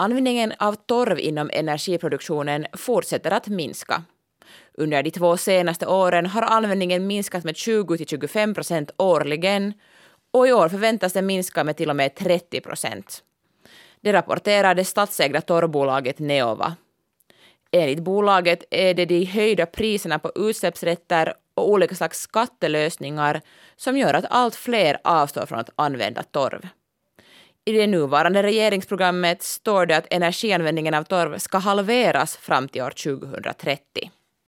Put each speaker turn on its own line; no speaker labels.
Användningen av torv inom energiproduktionen fortsätter att minska. Under de 2 senaste åren har användningen minskat med 20-25% årligen och i år förväntas den minska med till och med 30%. Det rapporterar det statsägda torvbolaget Neova. Enligt bolaget är det de höjda priserna på utsläppsrätter och olika slags skattelösningar som gör att allt fler avstår från att använda torv. I det nuvarande regeringsprogrammet står det att energianvändningen av torv ska halveras fram till år 2030.